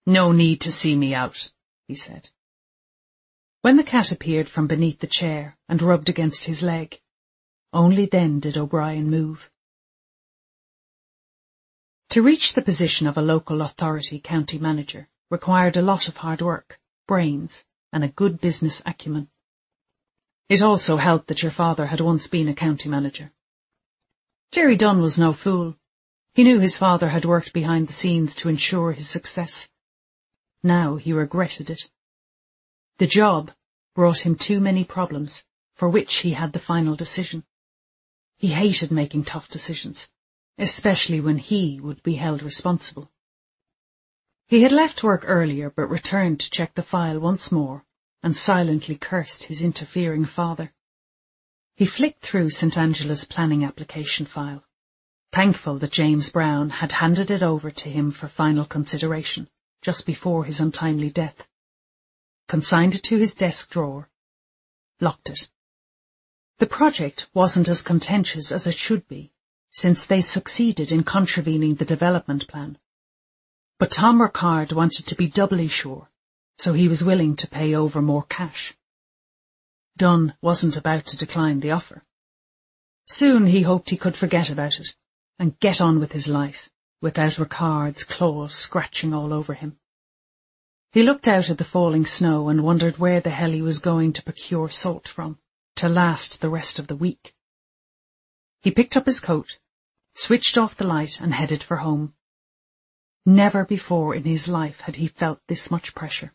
No need to see me out, he said. When the cat appeared from beneath the chair and rubbed against his leg, only then did O'Brien move. To reach the position of a local authority county manager required a lot of hard work, brains, and a good business acumen. It also helped that your father had once been a county manager. Jerry Dunn was no fool. He knew his father had worked behind the scenes to ensure his success. Now he regretted it. The job brought him too many problems, for which he had the final decision. He hated making tough decisions, especially when he would be held responsible. He had left work earlier but returned to check the file once more and silently cursed his interfering father. He flicked through St. Angela's planning application file, thankful that James Brown had handed it over to him for final consideration just before his untimely death, consigned it to his desk drawer, locked it. The project wasn't as contentious as it should be, since they succeeded in contravening the development plan. But Tom Rickard wanted to be doubly sure, so he was willing to pay over more cash. Dunn wasn't about to decline the offer. Soon he hoped he could forget about it and get on with his life, without Rickard's claws scratching all over him. He looked out at the falling snow and wondered where the hell he was going to procure salt from, to last the rest of the week. He picked up his coat, switched off the light and headed for home. Never before in his life had he felt this much pressure.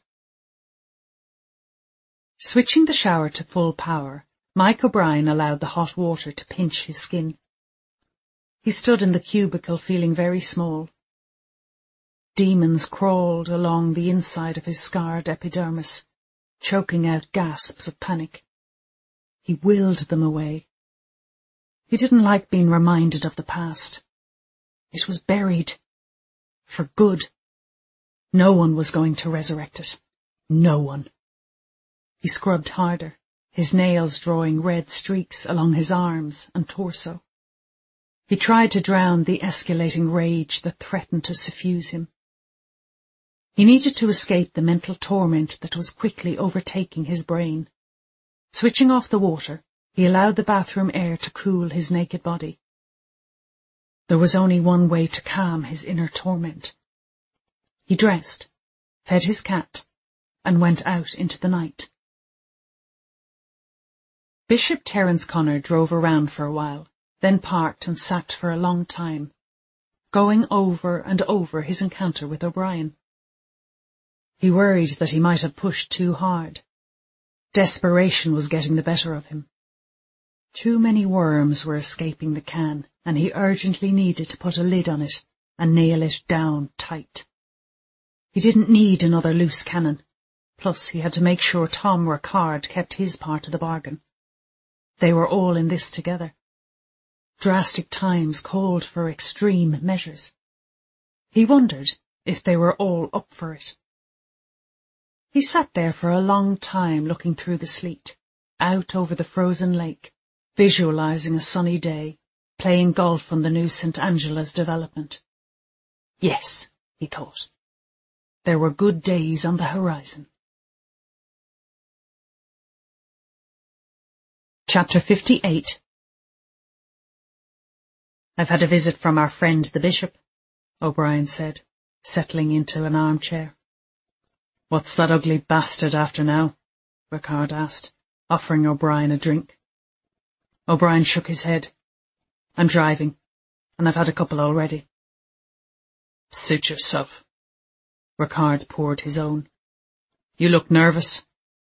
Switching the shower to full power, Mike O'Brien allowed the hot water to pinch his skin. He stood in the cubicle feeling very small. Demons crawled along the inside of his scarred epidermis, choking out gasps of panic. He willed them away. He didn't like being reminded of the past. It was buried. For good. No one was going to resurrect it. No one. He scrubbed harder, his nails drawing red streaks along his arms and torso. He tried to drown the escalating rage that threatened to suffuse him. He needed to escape the mental torment that was quickly overtaking his brain. Switching off the water, he allowed the bathroom air to cool his naked body. There was only one way to calm his inner torment. He dressed, fed his cat, and went out into the night. Bishop Terence Connor drove around for a while, then parked and sat for a long time, going over and over his encounter with O'Brien. He worried that he might have pushed too hard. Desperation was getting the better of him. Too many worms were escaping the can, and he urgently needed to put a lid on it and nail it down tight. He didn't need another loose cannon, plus he had to make sure Tom Rickard kept his part of the bargain. They were all in this together. Drastic times called for extreme measures. He wondered if they were all up for it. He sat there for a long time looking through the sleet, out over the frozen lake, visualizing a sunny day, playing golf on the new St. Angela's development. Yes, he thought. There were good days on the horizon. Chapter 58. I've had a visit from our friend the Bishop, O'Brien said, settling into an armchair. What's that ugly bastard after now? Rickard asked, offering O'Brien a drink. O'Brien shook his head. I'm driving, and I've had a couple already. Suit yourself. Rickard poured his own. You look nervous.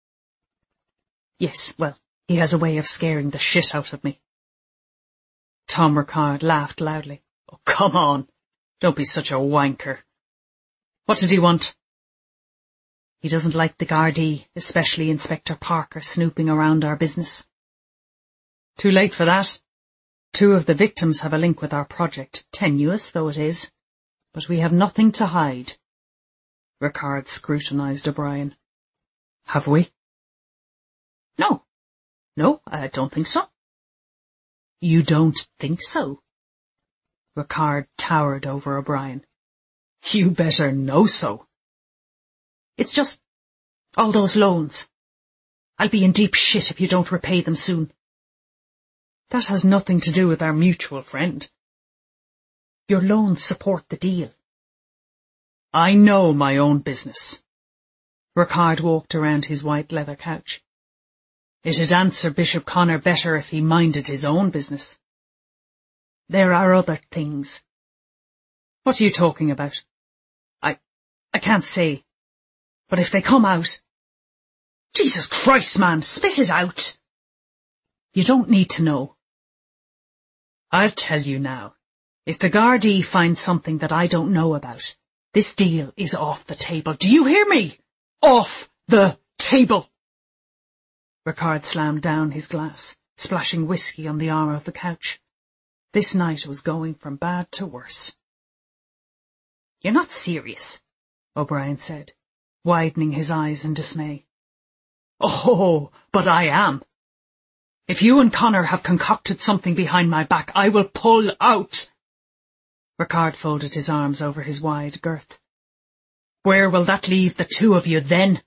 Yes, well, he has a way of scaring the shit out of me. Tom Rickard laughed loudly. Oh, come on. Don't be such a wanker. What did he want? He doesn't like the Gardaí, especially Inspector Parker, snooping around our business. Too late for that. 2 of the victims have a link with our project, tenuous though it is. But we have nothing to hide. Rickard scrutinized O'Brien. Have we? No, I don't think so. You don't think so? Rickard towered over O'Brien. You better know so. It's just all those loans. I'll be in deep shit if you don't repay them soon. That has nothing to do with our mutual friend. Your loans support the deal. I know my own business. Ricard walked around his white leather couch. It'd answer Bishop Connor better if he minded his own business. There are other things. What are you talking about? I can't say. But if they come out... Jesus Christ, man, spit it out. You don't need to know. I'll tell you now. If the Gardaí find something that I don't know about, this deal is off the table. Do you hear me? Off the table! Ricard slammed down his glass, splashing whiskey on the arm of the couch. This night was going from bad to worse. You're not serious, O'Brien said, widening his eyes in dismay. Oh, but I am. If you and Connor have concocted something behind my back, I will pull out. Ricard folded his arms over his wide girth. Where will that leave the two of you then?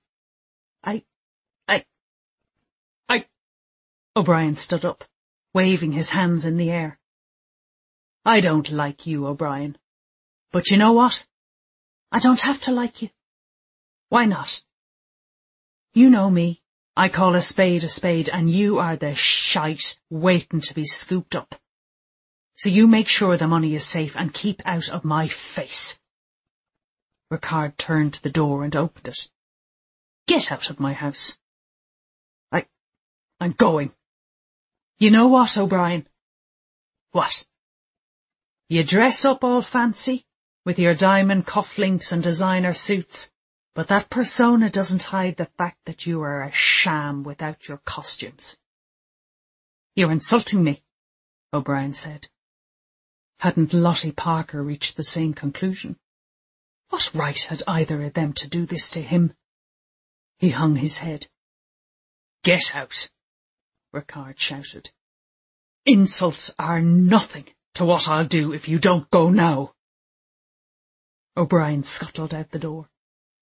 O'Brien stood up, waving his hands in the air. I don't like you, O'Brien. But you know what? I don't have to like you. Why not? You know me. I call a spade, and you are the shite waiting to be scooped up. So you make sure the money is safe and keep out of my face. Ricard turned to the door and opened it. Get out of my house. I'm going. You know what, O'Brien? What? You dress up all fancy, with your diamond cufflinks and designer suits, but that persona doesn't hide the fact that you are a sham without your costumes. You're insulting me, O'Brien said. Hadn't Lottie Parker reached the same conclusion? What right had either of them to do this to him? He hung his head. Get out, Ricard shouted. Insults are nothing to what I'll do if you don't go now. O'Brien scuttled out the door.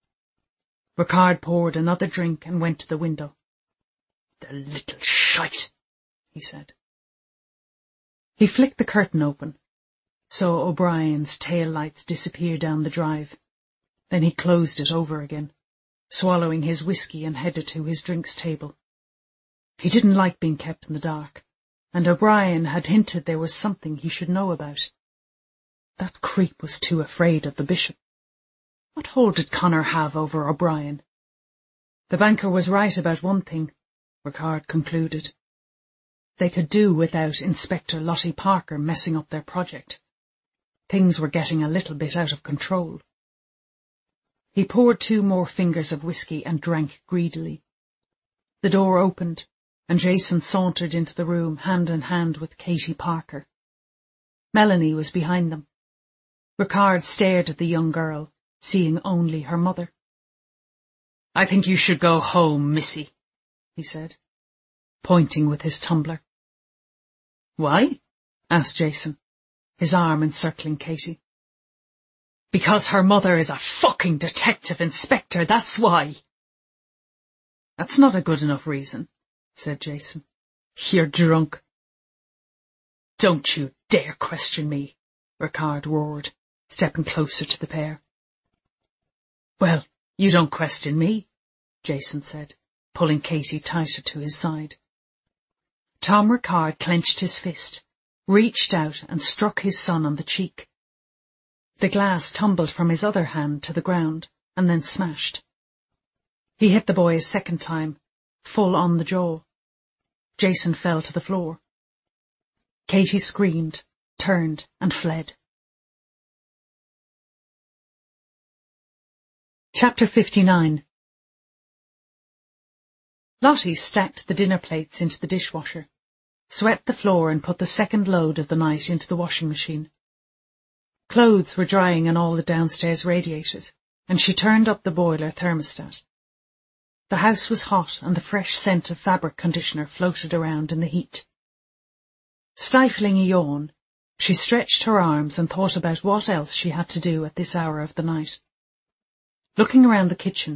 Ricard poured another drink and went to the window. The little shite, he said. He flicked the curtain open, saw O'Brien's tail lights disappear down the drive. Then he closed it over again, swallowing his whiskey, and headed to his drinks table. He didn't like being kept in the dark, and O'Brien had hinted there was something he should know about. That creep was too afraid of the bishop. What hold did Connor have over O'Brien? The banker was right about one thing, Ricard concluded. They could do without Inspector Lottie Parker messing up their project. Things were getting a little bit out of control. He poured 2 more fingers of whiskey and drank greedily. The door opened, and Jason sauntered into the room hand in hand with Katie Parker. Melanie was behind them. Ricard stared at the young girl, seeing only her mother. I think you should go home, Missy, he said, pointing with his tumbler. Why? Asked Jason, his arm encircling Katie. Because her mother is a fucking detective inspector, that's why. That's not a good enough reason, said Jason. You're drunk. Don't you dare question me, Ricard roared, stepping closer to the pair. Well, you don't question me, Jason said, pulling Katie tighter to his side. Tom Ricard clenched his fist, reached out and struck his son on the cheek. The glass tumbled from his other hand to the ground and then smashed. He hit the boy a second time, full on the jaw. Jason fell to the floor. Katie screamed, turned and fled. Chapter 59. Lottie stacked the dinner plates into the dishwasher, swept the floor and put the second load of the night into the washing machine. Clothes were drying on all the downstairs radiators, and she turned up the boiler thermostat. The house was hot, and the fresh scent of fabric conditioner floated around in the heat. Stifling a yawn, she stretched her arms and thought about what else she had to do at this hour of the night. Looking around the kitchen,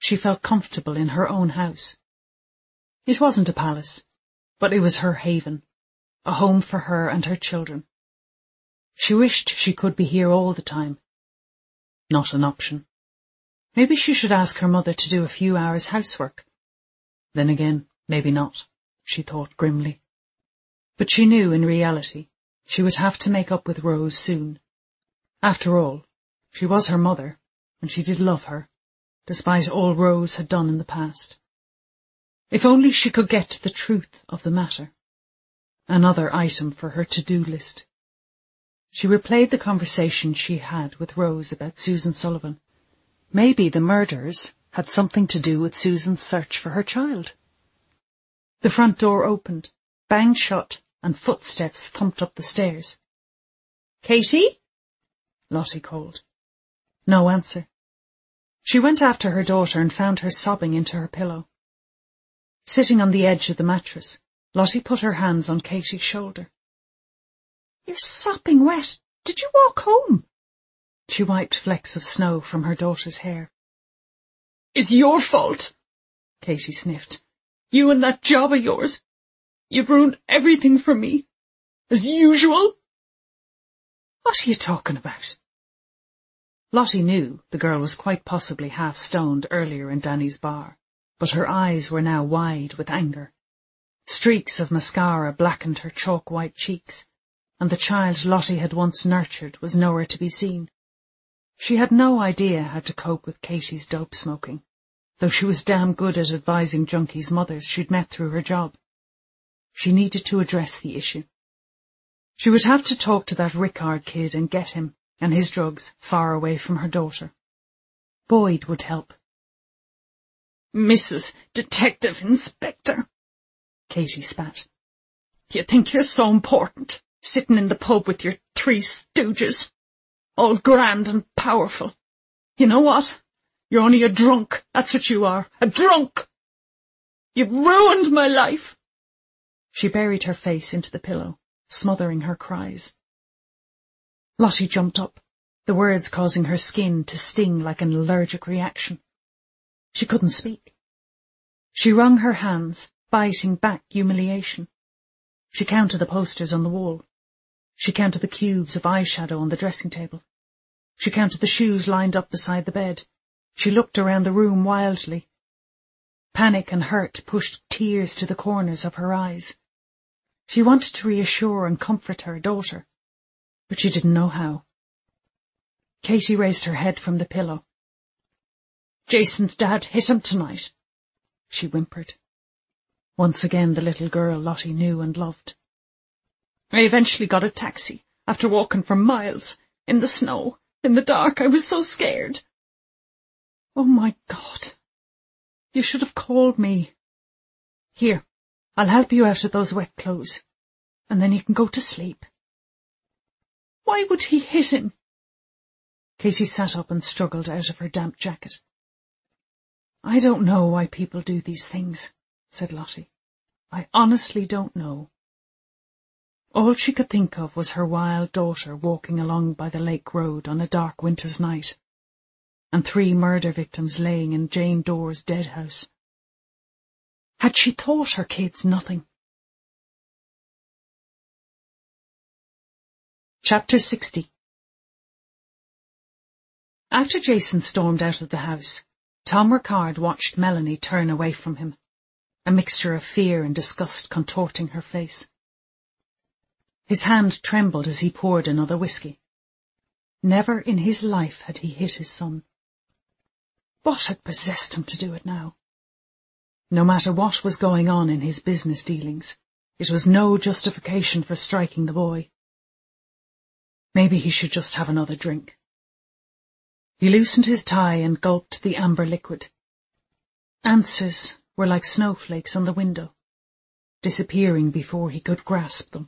she felt comfortable in her own house. It wasn't a palace, but it was her haven, a home for her and her children. She wished she could be here all the time. Not an option. Maybe she should ask her mother to do a few hours housework. Then again, maybe not, she thought grimly. But she knew in reality she would have to make up with Rose soon. After all, she was her mother, and she did love her, despite all Rose had done in the past. If only she could get to the truth of the matter. Another item for her to-do list. She replayed the conversation she had with Rose about Susan Sullivan. Maybe the murders had something to do with Susan's search for her child. The front door opened, banged shut, and footsteps thumped up the stairs. "Katie?" Lottie called. No answer. She went after her daughter and found her sobbing into her pillow. Sitting on the edge of the mattress, Lottie put her hands on Katie's shoulder. "You're sopping wet. Did you walk home?" She wiped flecks of snow from her daughter's hair. "It's your fault," Katie sniffed. "You and that job of yours. You've ruined everything for me. As usual." "What are you talking about?" Lottie knew the girl was quite possibly half-stoned earlier in Danny's bar, but her eyes were now wide with anger. Streaks of mascara blackened her chalk-white cheeks, and the child Lottie had once nurtured was nowhere to be seen. She had no idea how to cope with Katie's dope smoking, though she was damn good at advising junkies' mothers she'd met through her job. She needed to address the issue. She would have to talk to that Rickard kid and get him and his drugs far away from her daughter. Boyd would help. "Mrs. Detective Inspector," Katie spat. "You think you're so important, sitting in the pub with your three stooges, all grand and powerful. You know what? You're only a drunk, that's what you are, a drunk! You've ruined my life!" She buried her face into the pillow, smothering her cries. Lottie jumped up, the words causing her skin to sting like an allergic reaction. She couldn't speak. She wrung her hands, biting back humiliation. She counted the posters on the wall. She counted the cubes of eyeshadow on the dressing table. She counted the shoes lined up beside the bed. She looked around the room wildly. Panic and hurt pushed tears to the corners of her eyes. She wanted to reassure and comfort her daughter, but she didn't know how. Katie raised her head from the pillow. "Jason's dad hit him tonight," she whimpered. Once again the little girl Lottie knew and loved. "I eventually got a taxi, after walking for miles, in the snow, in the dark. I was so scared." "Oh, my God. You should have called me. Here, I'll help you out of those wet clothes, and then you can go to sleep." "Why would he hit him?" Katie sat up and struggled out of her damp jacket. "I don't know why people do these things," said Lottie. "I honestly don't know." All she could think of was her wild daughter walking along by the lake road on a dark winter's night, and 3 murder victims laying in Jane Dore's dead house. Had she taught her kids nothing? Chapter 60. After Jason stormed out of the house, Tom Rickard watched Melanie turn away from him, a mixture of fear and disgust contorting her face. His hand trembled as he poured another whiskey. Never in his life had he hit his son. What had possessed him to do it now? No matter what was going on in his business dealings, it was no justification for striking the boy. Maybe he should just have another drink. He loosened his tie and gulped the amber liquid. Answers were like snowflakes on the window, disappearing before he could grasp them.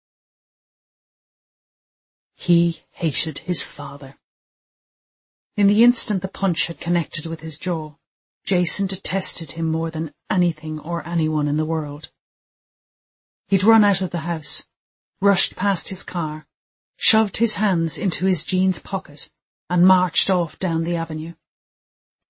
He hated his father. In the instant the punch had connected with his jaw, Jason detested him more than anything or anyone in the world. He'd run out of the house, rushed past his car, shoved his hands into his jeans pocket, and marched off down the avenue.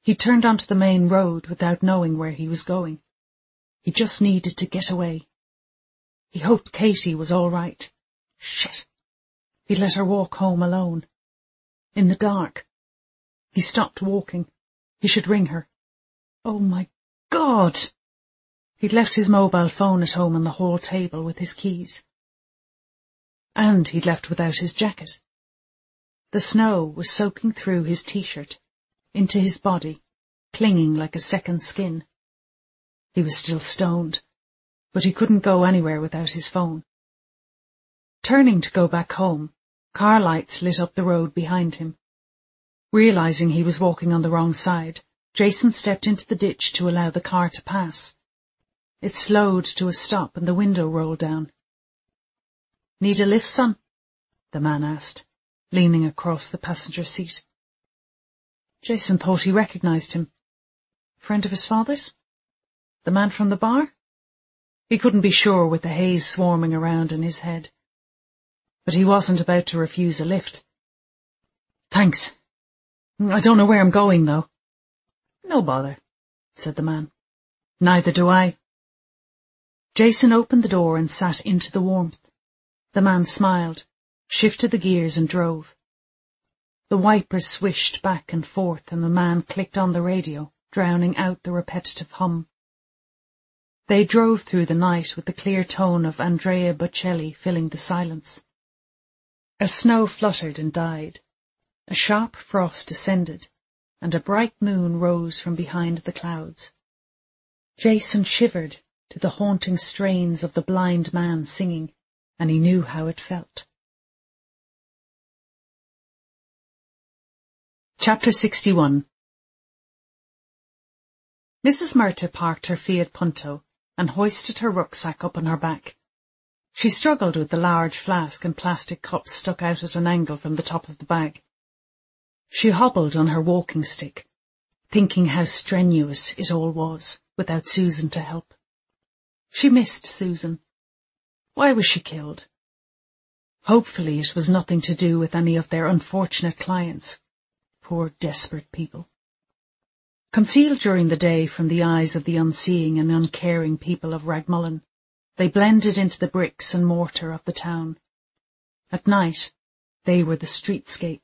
He turned onto the main road without knowing where he was going. He just needed to get away. He hoped Katie was all right. Shit. He'd let her walk home alone. In the dark. He stopped walking. He should ring her. Oh my God! He'd left his mobile phone at home on the hall table with his keys. And he'd left without his jacket. The snow was soaking through his t-shirt, into his body, clinging like a second skin. He was still stoned, but he couldn't go anywhere without his phone. Turning to go back home, car lights lit up the road behind him. Realizing he was walking on the wrong side, Jason stepped into the ditch to allow the car to pass. It slowed to a stop and the window rolled down. "Need a lift, son?" the man asked, leaning across the passenger seat. Jason thought he recognized him. Friend of his father's? The man from the bar? He couldn't be sure with the haze swarming around in his head. But he wasn't about to refuse a lift. "Thanks. I don't know where I'm going, though." "No bother," said the man. "Neither do I." Jason opened the door and sat into the warmth. The man smiled, shifted the gears and drove. The wipers swished back and forth and the man clicked on the radio, drowning out the repetitive hum. They drove through the night with the clear tone of Andrea Bocelli filling the silence. As snow fluttered and died, a sharp frost descended, and a bright moon rose from behind the clouds. Jason shivered to the haunting strains of the blind man singing, and he knew how it felt. Chapter 61. Mrs. Murtagh parked her Fiat Punto and hoisted her rucksack up on her back. She struggled with the large flask and plastic cups stuck out at an angle from the top of the bag. She hobbled on her walking stick, thinking how strenuous it all was, without Susan to help. She missed Susan. Why was she killed? Hopefully it was nothing to do with any of their unfortunate clients. Poor desperate people. Concealed during the day from the eyes of the unseeing and uncaring people of Ragmullin, they blended into the bricks and mortar of the town. At night, they were the streetscape.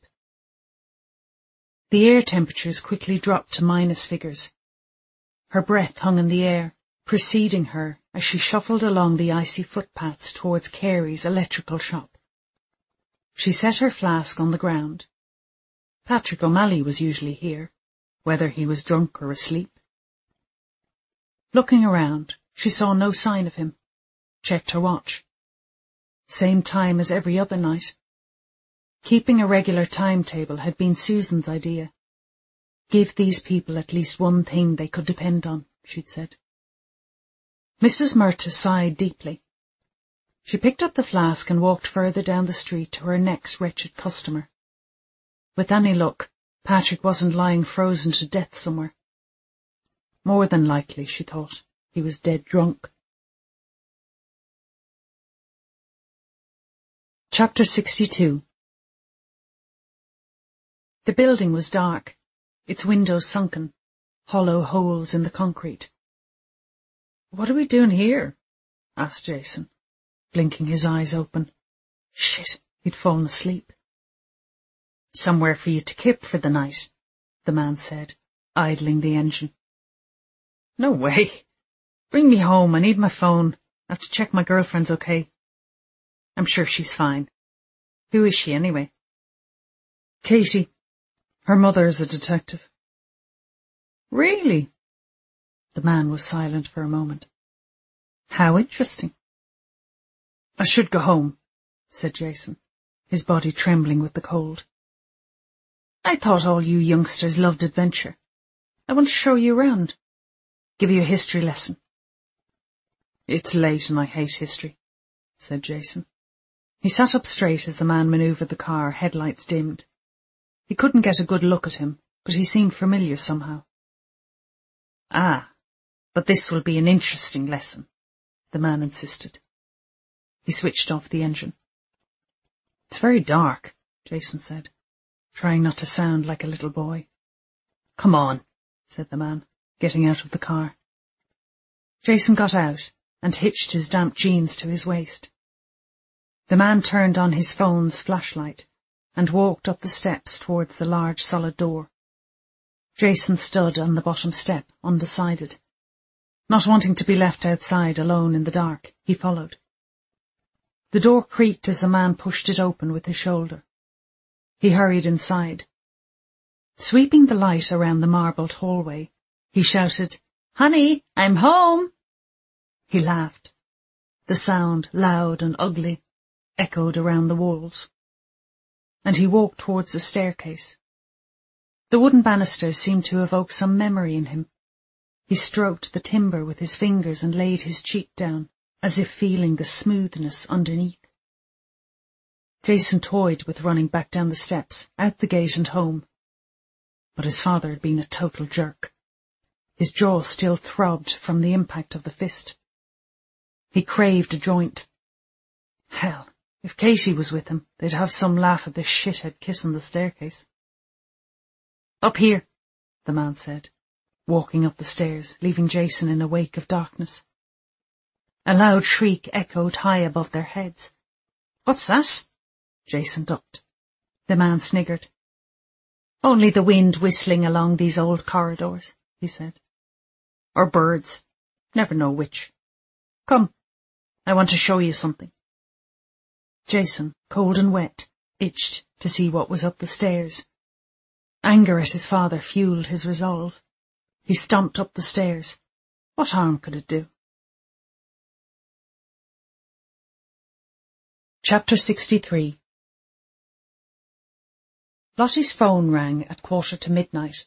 The air temperatures quickly dropped to minus figures. Her breath hung in the air, preceding her as she shuffled along the icy footpaths towards Carey's electrical shop. She set her flask on the ground. Patrick O'Malley was usually here, whether he was drunk or asleep. Looking around, she saw no sign of him. Checked her watch. Same time as every other night. Keeping a regular timetable had been Susan's idea. Give these people at least one thing they could depend on, she'd said. Mrs. Murtagh sighed deeply. She picked up the flask and walked further down the street to her next wretched customer. With any luck, Patrick wasn't lying frozen to death somewhere. More than likely, she thought, he was dead drunk. Chapter 62. The building was dark, its windows sunken, hollow holes in the concrete. "What are we doing here?" asked Jason, blinking his eyes open. Shit, he'd fallen asleep. "Somewhere for you to kip for the night," the man said, idling the engine. "No way. Bring me home, I need my phone. I have to check my girlfriend's okay." "I'm sure she's fine. Who is she anyway?" "Katie. Her mother is a detective." "Really?" The man was silent for a moment. "How interesting." "I should go home," said Jason, his body trembling with the cold. "I thought all you youngsters loved adventure. I want to show you around. Give you a history lesson." "It's late and I hate history," said Jason. He sat up straight as the man manoeuvred the car, headlights dimmed. He couldn't get a good look at him, but he seemed familiar somehow. "Ah, but this will be an interesting lesson," the man insisted. He switched off the engine. "It's very dark," Jason said, trying not to sound like a little boy. "Come on, said the man, getting out of the car. Jason got out and hitched his damp jeans to his waist. The man turned on his phone's flashlight and walked up the steps towards the large solid door. Jason stood on the bottom step, undecided. Not wanting to be left outside alone in the dark, he followed. The door creaked as the man pushed it open with his shoulder. He hurried inside. Sweeping the light around the marbled hallway, he shouted, "Honey, I'm home!" He laughed. The sound, loud and ugly, echoed around the walls. And he walked towards the staircase. The wooden banisters seemed to evoke some memory in him. He stroked the timber with his fingers and laid his cheek down, as if feeling the smoothness underneath. Jason toyed with running back down the steps, out the gate and home. But his father had been a total jerk. His jaw still throbbed from the impact of the fist. He craved a joint. Hell, if Katie was with him, they'd have some laugh at this shithead kissing the staircase. "Up here," the man said, walking up the stairs, leaving Jason in a wake of darkness. A loud shriek echoed high above their heads. "What's that?" Jason ducked. The man sniggered. "Only the wind whistling along these old corridors," he said. "Or birds. Never know which. Come, I want to show you something." Jason, cold and wet, itched to see what was up the stairs. Anger at his father fueled his resolve. He stomped up the stairs. What harm could it do? Chapter 63. Lottie's phone rang at midnight.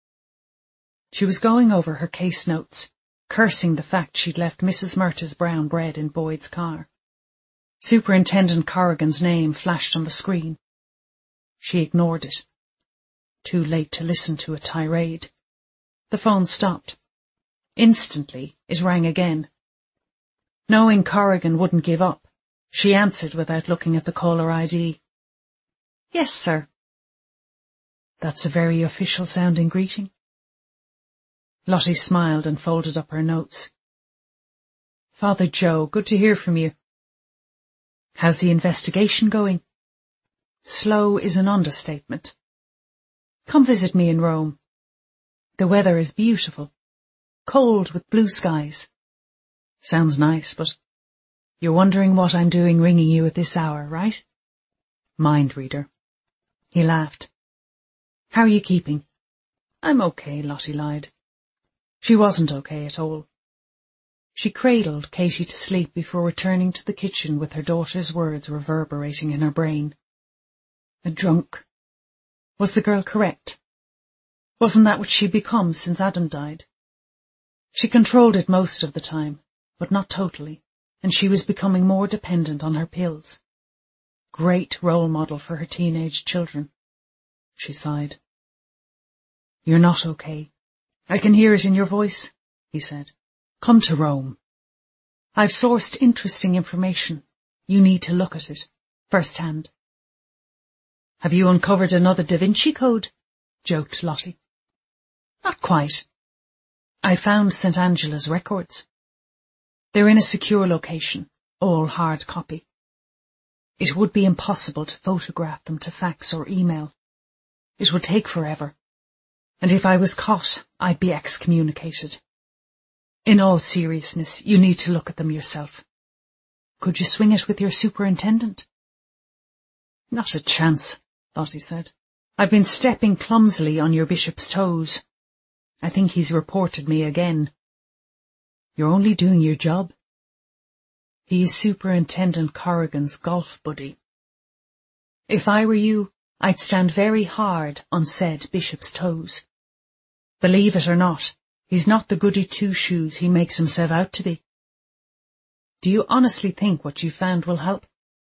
She was going over her case notes, cursing the fact she'd left Mrs. Murtagh's brown bread in Boyd's car. Superintendent Corrigan's name flashed on the screen. She ignored it. Too late to listen to a tirade. The phone stopped. Instantly, it rang again. Knowing Corrigan wouldn't give up, she answered without looking at the caller ID. "Yes, sir." That's a very official-sounding greeting. Lottie smiled and folded up her notes. "Father Joe, good to hear from you. How's the investigation going?" Slow is an understatement. "Come visit me in Rome. The weather is beautiful. Cold with blue skies." "Sounds nice, but you're wondering what I'm doing ringing you at this hour, right?" "Mind reader." He laughed. "How are you keeping?" "I'm okay," Lottie lied. She wasn't okay at all. She cradled Katie to sleep before returning to the kitchen with her daughter's words reverberating in her brain. A drunk. Was the girl correct? Wasn't that what she'd become since Adam died? She controlled it most of the time, but not totally, and she was becoming more dependent on her pills. Great role model for her teenage children. She sighed. "You're not okay. I can hear it in your voice," he said. "Come to Rome. I've sourced interesting information. You need to look at it, firsthand." "Have you uncovered another Da Vinci Code?" joked Lottie. "Not quite. I found St. Angela's records. They're in a secure location, all hard copy. It would be impossible to photograph them to fax or email. It would take forever. And if I was caught, I'd be excommunicated. In all seriousness, you need to look at them yourself. Could you swing it with your superintendent?" "Not a chance," Lottie said. "I've been stepping clumsily on your bishop's toes. I think he's reported me again." "You're only doing your job." "He is Superintendent Corrigan's golf buddy. If I were you, I'd stand very hard on said bishop's toes. Believe it or not, he's not the goody two-shoes he makes himself out to be." "Do you honestly think what you found will help?"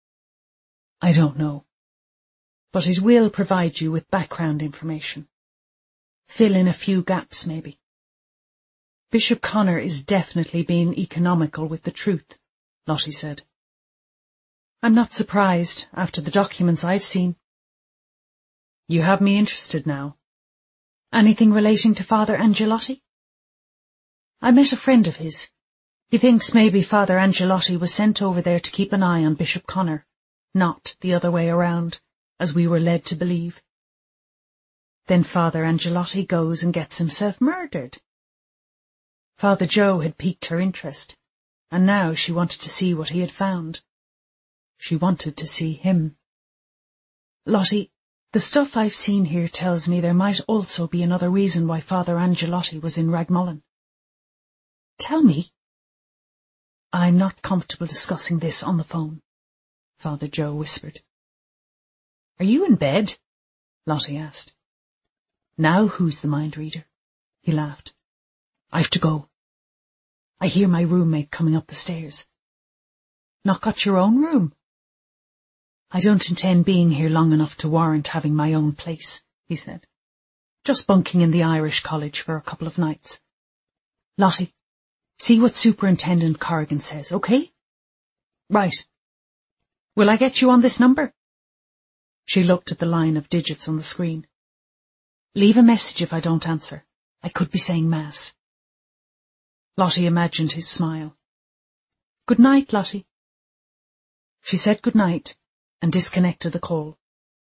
"I don't know. But it will provide you with background information. Fill in a few gaps, maybe. Bishop Connor is definitely being economical with the truth," Lottie said. "I'm not surprised after the documents I've seen." "You have me interested now. Anything relating to Father Angelotti? I met a friend of his. He thinks maybe Father Angelotti was sent over there to keep an eye on Bishop Connor, not the other way around, as we were led to believe. Then Father Angelotti goes and gets himself murdered. Father Joe had piqued her interest, and now she wanted to see what he had found. She wanted to see him. Lottie, the stuff I've seen here tells me there might also be another reason why Father Angelotti was in Ragmullin. Tell me. I'm not comfortable discussing this on the phone, Father Joe whispered. Are you in bed? Lottie asked. Now who's the mind reader? He laughed. I've to go. I hear my roommate coming up the stairs. Not got your own room? I don't intend being here long enough to warrant having my own place, he said. Just bunking in the Irish College for a couple of nights. Lottie, see what Superintendent Corrigan says, okay? Right. Will I get you on this number? She looked at the line of digits on the screen. Leave a message if I don't answer. I could be saying Mass. Lottie imagined his smile. Good night, Lottie. She said good night and disconnected the call.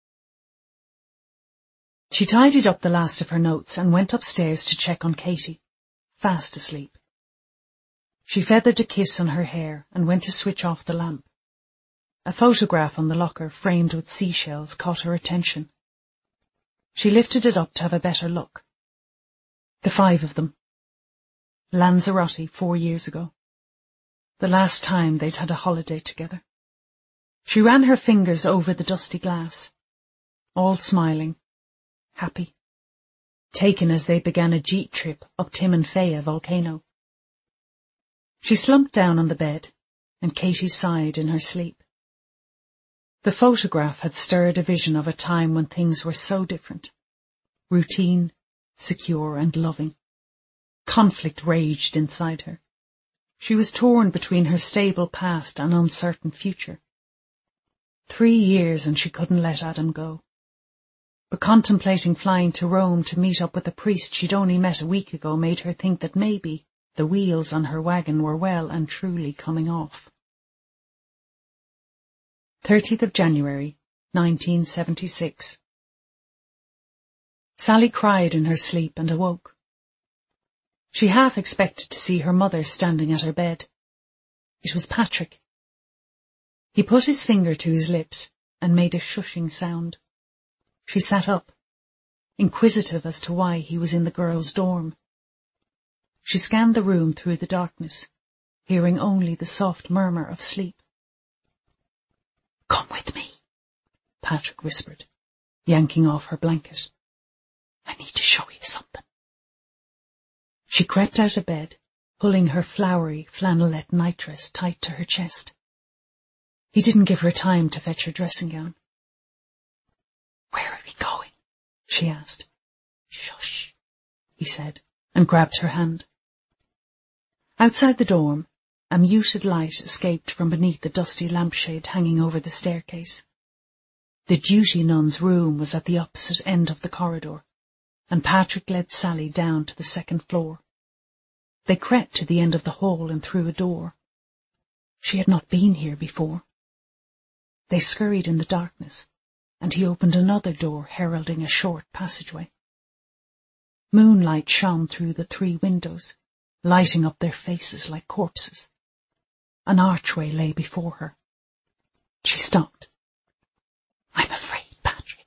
She tidied up the last of her notes and went upstairs to check on Katie, fast asleep. She feathered a kiss on her hair and went to switch off the lamp. A photograph on the locker framed with seashells caught her attention. She lifted it up to have a better look. The 5 of them. Lanzarote 4 years ago. The last time they'd had a holiday together. She ran her fingers over the dusty glass. All smiling. Happy. Taken as they began a jeep trip up Timanfaya volcano. She slumped down on the bed, and Katie sighed in her sleep. The photograph had stirred a vision of a time when things were so different. Routine, secure and loving. Conflict raged inside her. She was torn between her stable past and uncertain future. 3 years and she couldn't let Adam go. But contemplating flying to Rome to meet up with a priest she'd only met a week ago made her think that maybe the wheels on her wagon were well and truly coming off. 30th of January, 1976. Sally cried in her sleep and awoke. She half expected to see her mother standing at her bed. It was Patrick. He put his finger to his lips and made a shushing sound. She sat up, inquisitive as to why he was in the girls' dorm. She scanned the room through the darkness, hearing only the soft murmur of sleep. Come with me, Patrick whispered, yanking off her blanket. I need to show you something. She crept out of bed, pulling her flowery flannelette nightdress tight to her chest. He didn't give her time to fetch her dressing gown. Where are we going? She asked. Shush, he said, and grabbed her hand. Outside the dorm, a muted light escaped from beneath the dusty lampshade hanging over the staircase. The duty nun's room was at the opposite end of the corridor, and Patrick led Sally down to the 2nd floor. They crept to the end of the hall and through a door. She had not been here before. They scurried in the darkness, and he opened another door heralding a short passageway. Moonlight shone through the 3 windows, lighting up their faces like corpses. An archway lay before her. She stopped. I'm afraid, Patrick.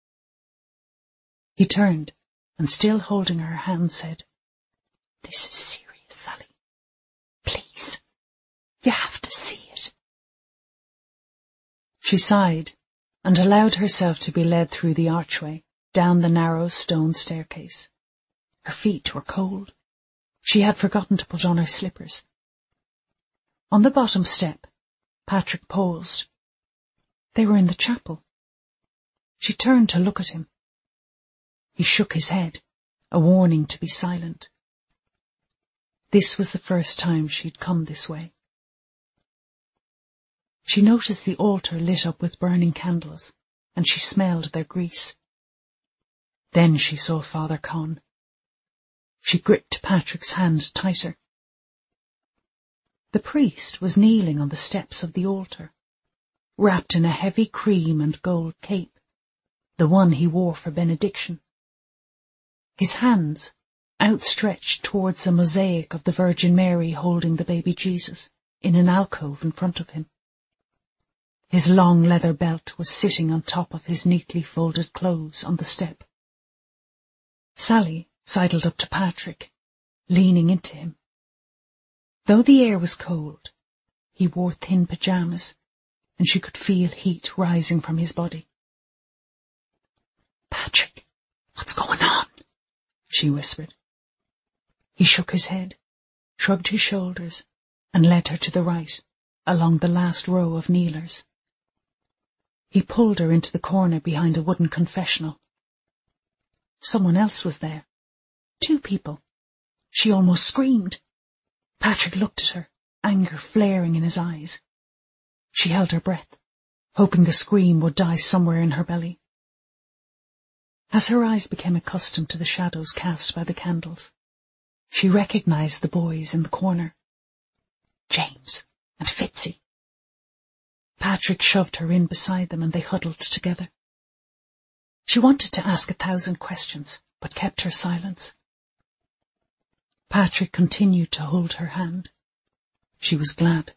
He turned, and still holding her hand, said, This is serious, Sally. Please, you have to see it. She sighed, and allowed herself to be led through the archway, down the narrow stone staircase. Her feet were cold. She had forgotten to put on her slippers. On the bottom step, Patrick paused. They were in the chapel. She turned to look at him. He shook his head, a warning to be silent. This was the first time she'd come this way. She noticed the altar lit up with burning candles, and she smelled their grease. Then she saw Father Con. She gripped Patrick's hand tighter. The priest was kneeling on the steps of the altar, wrapped in a heavy cream and gold cape, the one he wore for benediction. His hands outstretched towards a mosaic of the Virgin Mary holding the baby Jesus in an alcove in front of him. His long leather belt was sitting on top of his neatly folded clothes on the step. Sally sidled up to Patrick, leaning into him. Though the air was cold, he wore thin pyjamas, and she could feel heat rising from his body. "Patrick, what's going on?" she whispered. He shook his head, shrugged his shoulders, and led her to the right, along the last row of kneelers. He pulled her into the corner behind a wooden confessional. Someone else was there. 2 people. She almost screamed. Patrick looked at her, anger flaring in his eyes. She held her breath, hoping the scream would die somewhere in her belly. As her eyes became accustomed to the shadows cast by the candles, she recognized the boys in the corner. James and Fitzy. Patrick shoved her in beside them and they huddled together. She wanted to ask 1,000 questions, but kept her silence. Patrick continued to hold her hand. She was glad.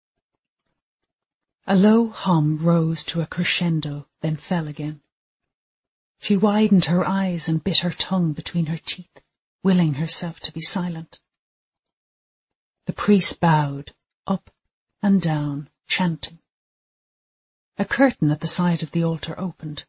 A low hum rose to a crescendo, then fell again. She widened her eyes and bit her tongue between her teeth, willing herself to be silent. The priest bowed, up and down, chanting. A curtain at the side of the altar opened.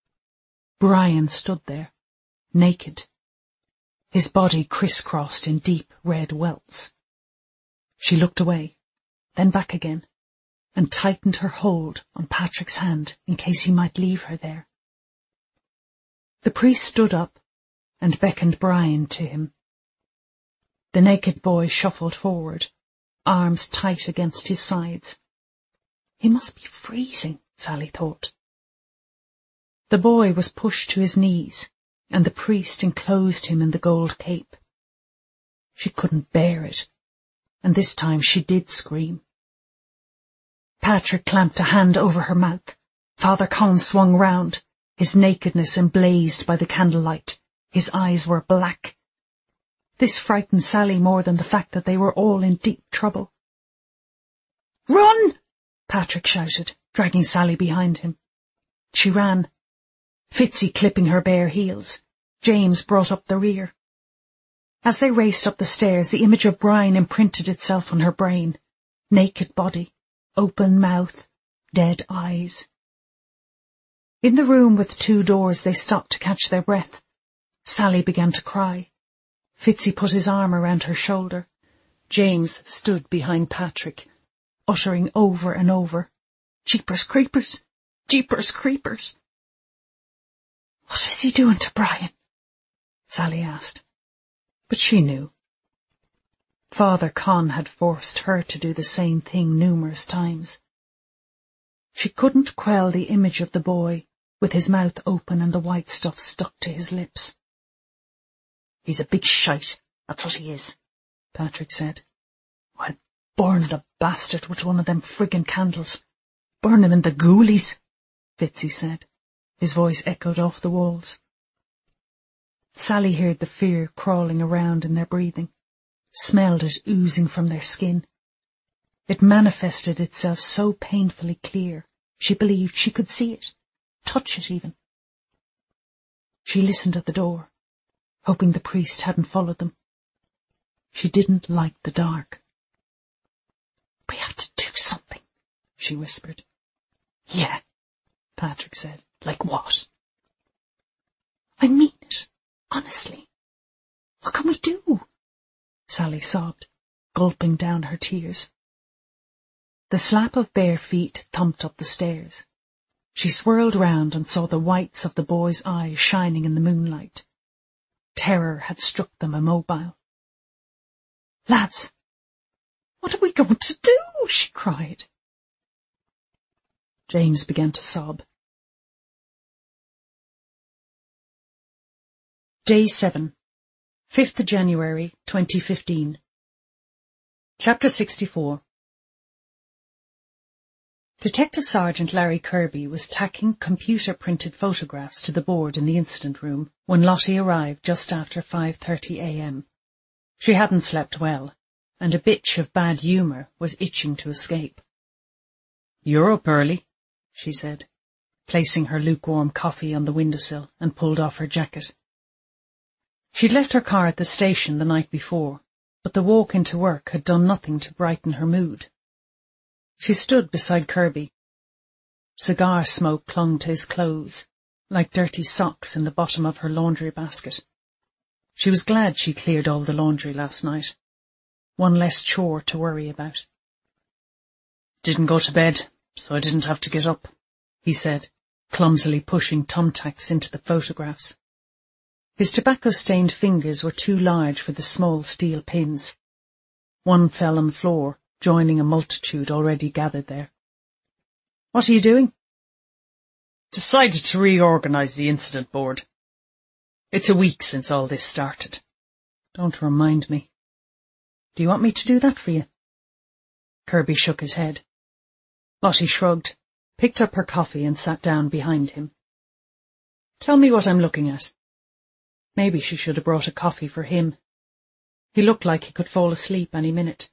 Brian stood there, naked, his body crisscrossed in deep red welts. She looked away, then back again, and tightened her hold on Patrick's hand in case he might leave her there. The priest stood up and beckoned Brian to him. The naked boy shuffled forward, arms tight against his sides. He must be freezing, Sally thought. The boy was pushed to his knees, and the priest enclosed him in the gold cape. She couldn't bear it, and this time she did scream. Patrick clamped a hand over her mouth. Father Con swung round, his nakedness emblazed by the candlelight. His eyes were black. This frightened Sally more than the fact that they were all in deep trouble. "Run!" Patrick shouted, dragging Sally behind him. She ran, Fitzy clipping her bare heels. James brought up the rear. As they raced up the stairs, the image of Brian imprinted itself on her brain. Naked body, open mouth, dead eyes. In the room with 2 doors they stopped to catch their breath. Sally began to cry. Fitzy put his arm around her shoulder. James stood behind Patrick, uttering over and over, "Jeepers creepers! Jeepers creepers!" "What is he doing to Brian?" Sally asked. But she knew. Father Con had forced her to do the same thing numerous times. She couldn't quell the image of the boy, with his mouth open and the white stuff stuck to his lips. "He's a big shite, that's what he is," Patrick said. "I'll burn the bastard with one of them friggin' candles. Burn him in the ghoulies," Fitzy said. His voice echoed off the walls. Sally heard the fear crawling around in their breathing, smelled it oozing from their skin. It manifested itself so painfully clear, she believed she could see it, touch it even. She listened at the door, hoping the priest hadn't followed them. She didn't like the dark. "We have to do something," she whispered. "Yeah," Patrick said. "Like what?" "I mean it, honestly. What can we do?" Sally sobbed, gulping down her tears. The slap of bare feet thumped up the stairs. She swirled round and saw the whites of the boy's eyes shining in the moonlight. Terror had struck them immobile. "Lads, what are we going to do?" she cried. James began to sob. Day 7, 5th January 2015. Chapter 64. Detective Sergeant Larry Kirby was tacking computer-printed photographs to the board in the incident room when Lottie arrived just after 5:30 a.m. She hadn't slept well, and a bitch of bad humour was itching to escape. "You're up early," she said, placing her lukewarm coffee on the windowsill, and pulled off her jacket. She'd left her car at the station the night before, but the walk into work had done nothing to brighten her mood. She stood beside Kirby. Cigar smoke clung to his clothes, like dirty socks in the bottom of her laundry basket. She was glad she cleared all the laundry last night. One less chore to worry about. "Didn't go to bed, so I didn't have to get up," he said, clumsily pushing thumbtacks into the photographs. His tobacco-stained fingers were too large for the small steel pins. One fell on the floor, joining a multitude already gathered there. "What are you doing?" "Decided to reorganize the incident board. It's a week since all this started." "Don't remind me. Do you want me to do that for you?" Kirby shook his head. Lottie shrugged, picked up her coffee and sat down behind him. "Tell me what I'm looking at." Maybe she should have brought a coffee for him. He looked like he could fall asleep any minute.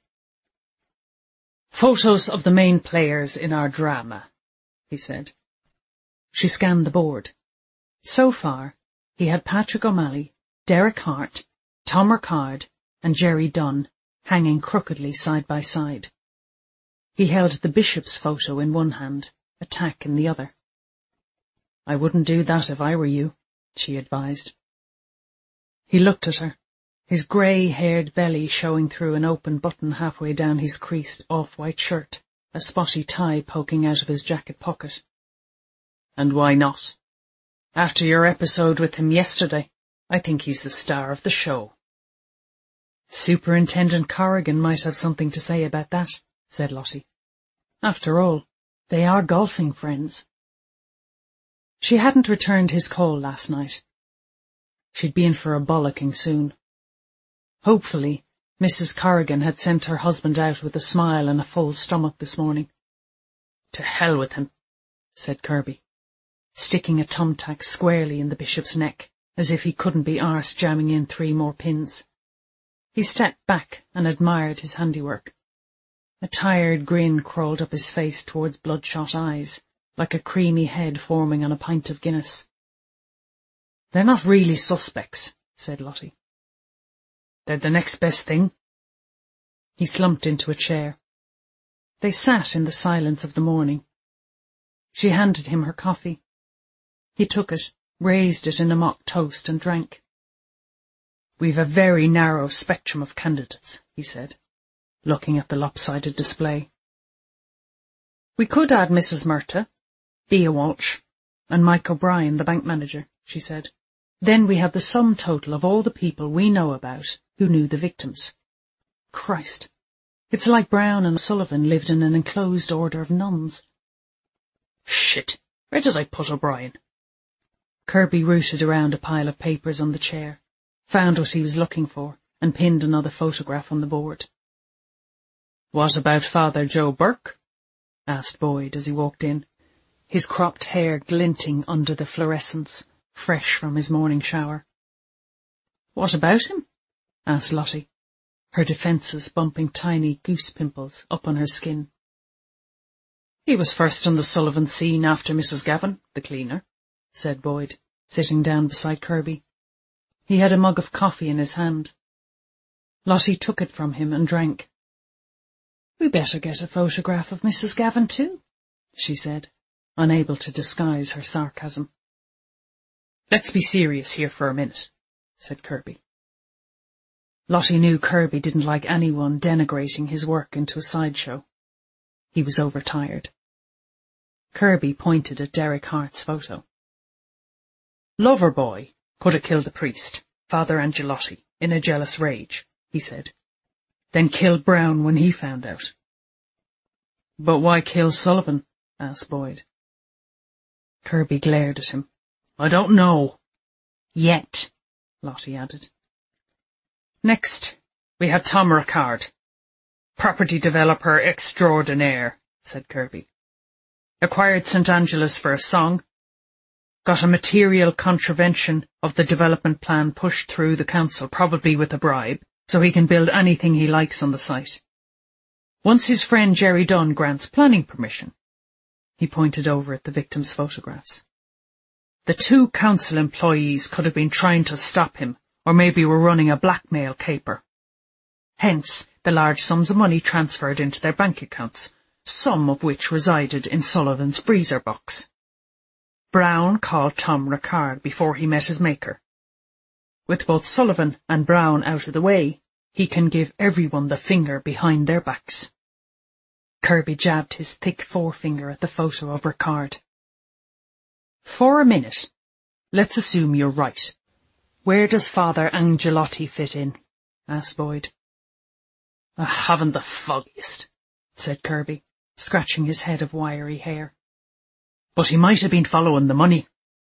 "Photos of the main players in our drama," he said. She scanned the board. So far, he had Patrick O'Malley, Derek Hart, Tom Rickard, and Jerry Dunn hanging crookedly side by side. He held the Bishop's photo in one hand, a tack in the other. "I wouldn't do that if I were you," she advised. He looked at her, his grey-haired belly showing through an open button halfway down his creased off-white shirt, a spotty tie poking out of his jacket pocket. "And why not? After your episode with him yesterday, I think he's the star of the show." "Superintendent Corrigan might have something to say about that," said Lottie. "After all, they are golfing friends." She hadn't returned his call last night. She'd be in for a bollocking soon. Hopefully, Mrs. Corrigan had sent her husband out with a smile and a full stomach this morning. "To hell with him," said Kirby, sticking a thumbtack squarely in the Bishop's neck, as if he couldn't be arsed jamming in 3 more pins. He stepped back and admired his handiwork. A tired grin crawled up his face towards bloodshot eyes, like a creamy head forming on a pint of Guinness. "They're not really suspects," said Lottie. "They're the next best thing." He slumped into a chair. They sat in the silence of the morning. She handed him her coffee. He took it, raised it in a mock toast and drank. "We've a very narrow spectrum of candidates," he said, looking at the lopsided display. "We could add Mrs. Murtagh, Bea Walsh, and Mike O'Brien, the bank manager," she said. "Then we have the sum total of all the people we know about who knew the victims. Christ, it's like Brown and Sullivan lived in an enclosed order of nuns." "Shit, where did I put O'Brien?" Kirby rooted around a pile of papers on the chair, found what he was looking for, and pinned another photograph on the board. "What about Father Joe Burke?" asked Boyd as he walked in, his cropped hair glinting under the fluorescence, fresh from his morning shower. "What about him?" asked Lottie, her defences bumping tiny goose pimples up on her skin. "He was first on the Sullivan scene after Mrs. Gavin, the cleaner," said Boyd, sitting down beside Kirby. He had a mug of coffee in his hand. Lottie took it from him and drank. "We better get a photograph of Mrs. Gavin too," she said, unable to disguise her sarcasm. "Let's be serious here for a minute," said Kirby. Lottie knew Kirby didn't like anyone denigrating his work into a sideshow. He was overtired. Kirby pointed at Derek Hart's photo. "Loverboy could have killed the priest, Father Angelotti, in a jealous rage," he said. "Then killed Brown when he found out." "But why kill Sullivan?" asked Boyd. Kirby glared at him. "I don't know." "Yet," Lottie added. Next, we had Tom Rickard, property developer extraordinaire, said Kirby. Acquired St. Angela's for a song, got a material contravention of the development plan pushed through the council, probably with a bribe, so he can build anything he likes on the site. Once his friend Jerry Dunn grants planning permission, he pointed over at the victims' photographs. The 2 council employees could have been trying to stop him, or maybe were running a blackmail caper. Hence, the large sums of money transferred into their bank accounts, some of which resided in Sullivan's freezer box. Brown called Tom Rickard before he met his maker. With both Sullivan and Brown out of the way, he can give everyone the finger behind their backs. Kirby jabbed his thick forefinger at the photo of Rickard. For a minute, let's assume you're right. Where does Father Angelotti fit in? Asked Boyd. I haven't the foggiest, said Kirby, scratching his head of wiry hair. But he might have been following the money.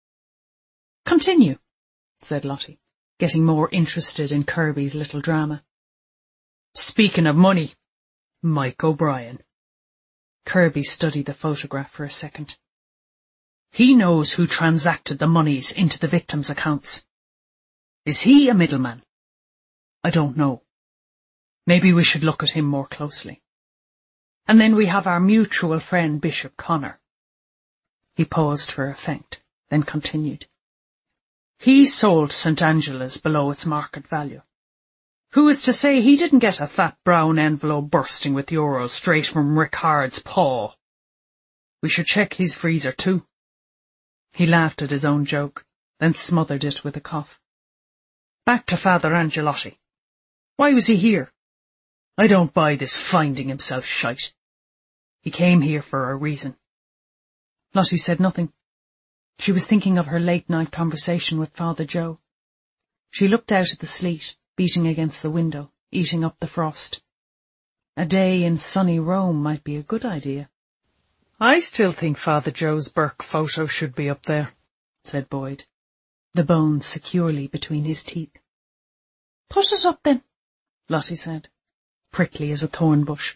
Continue, said Lottie, getting more interested in Kirby's little drama. Speaking of money, Mike O'Brien. Kirby studied the photograph for a second. He knows who transacted the monies into the victims' accounts. Is he a middleman? I don't know. Maybe we should look at him more closely. And then we have our mutual friend Bishop Connor. He paused for effect, then continued. He sold St. Angela's below its market value. Who is to say he didn't get a fat brown envelope bursting with euros straight from Rickard's paw? We should check his freezer too. He laughed at his own joke, then smothered it with a cough. Back to Father Angelotti. Why was he here? I don't buy this finding himself shite. He came here for a reason. Lottie said nothing. She was thinking of her late-night conversation with Father Joe. She looked out at the sleet, beating against the window, eating up the frost. A day in sunny Rome might be a good idea. I still think Father Joe's Burke photo should be up there, said Boyd, the bone securely between his teeth. Put it up then, Lottie said, prickly as a thorn bush.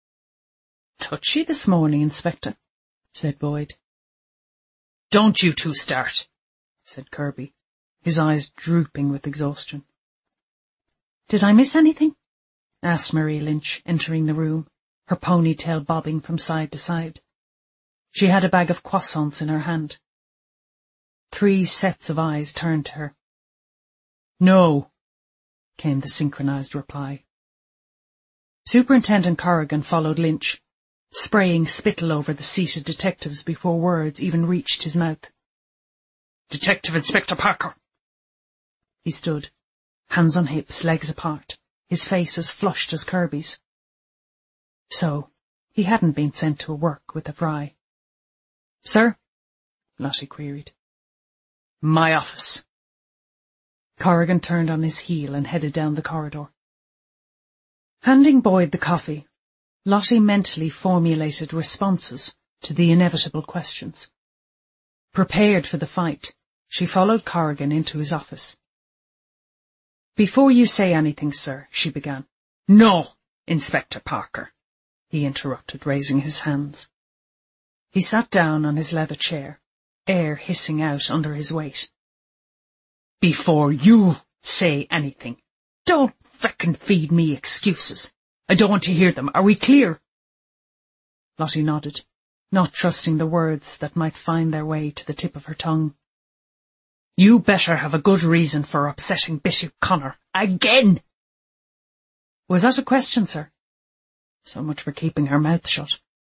Touchy this morning, Inspector, said Boyd. Don't you two start, said Kirby, his eyes drooping with exhaustion. Did I miss anything? Asked Marie Lynch, entering the room, her ponytail bobbing from side to side. She had a bag of croissants in her hand. 3 sets of eyes turned to her. No, came the synchronized reply. Superintendent Corrigan followed Lynch, spraying spittle over the seated detectives before words even reached his mouth. Detective Inspector Parker. He stood, hands on hips, legs apart, his face as flushed as Kirby's. So, he hadn't been sent to work with a fry. Sir? Lottie queried. My office. Corrigan turned on his heel and headed down the corridor. Handing Boyd the coffee, Lottie mentally formulated responses to the inevitable questions. Prepared for the fight, she followed Corrigan into his office. Before you say anything, sir, she began. No, Inspector Parker, he interrupted, raising his hands. He sat down on his leather chair, air hissing out under his weight. Before you say anything, don't frickin' feed me excuses. I don't want to hear them. Are we clear? Lottie nodded, not trusting the words that might find their way to the tip of her tongue. You better have a good reason for upsetting Bishop Connor again. Was that a question, sir? So much for keeping her mouth shut.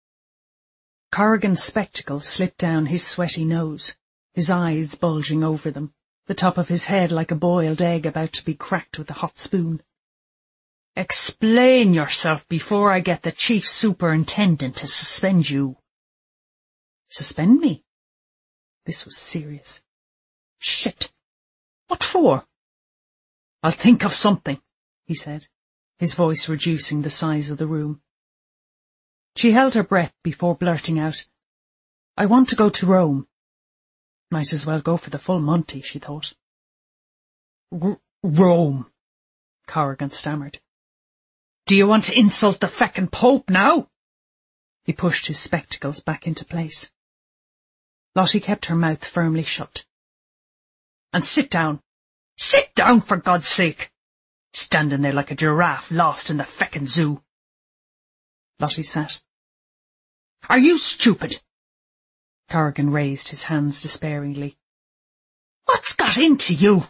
Corrigan's spectacles slipped down his sweaty nose, his eyes bulging over them, the top of his head like a boiled egg about to be cracked with a hot spoon. Explain yourself before I get the chief superintendent to suspend you. Suspend me? This was serious. Shit. What for? I'll think of something, he said, his voice reducing the size of the room. She held her breath before blurting out, I want to go to Rome. Might as well go for the full Monty, she thought. Rome, Corrigan stammered. Do you want to insult the feckin' Pope now? He pushed his spectacles back into place. Lottie kept her mouth firmly shut. And sit down. Sit down, for God's sake! Standing there like a giraffe lost in the feckin' zoo. Lottie sat. Are you stupid? Corrigan raised his hands despairingly. What's got into you?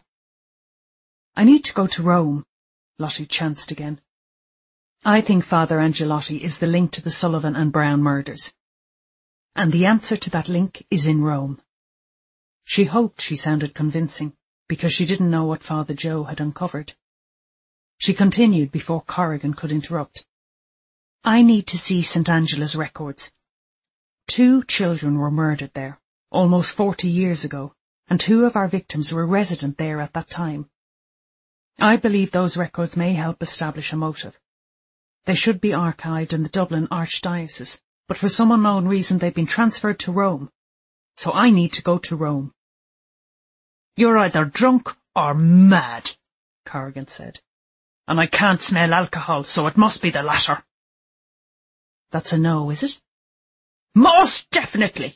I need to go to Rome, Lottie chanced again. I think Father Angelotti is the link to the Sullivan and Brown murders. And the answer to that link is in Rome. She hoped she sounded convincing, because she didn't know what Father Joe had uncovered. She continued before Corrigan could interrupt. I need to see St. Angela's records. 2 children were murdered there, almost 40 years ago, and 2 of our victims were resident there at that time. I believe those records may help establish a motive. They should be archived in the Dublin Archdiocese, but for some unknown reason they've been transferred to Rome. So I need to go to Rome. You're either drunk or mad, Corrigan said. And I can't smell alcohol, so it must be the latter. That's a no, is it? Most definitely.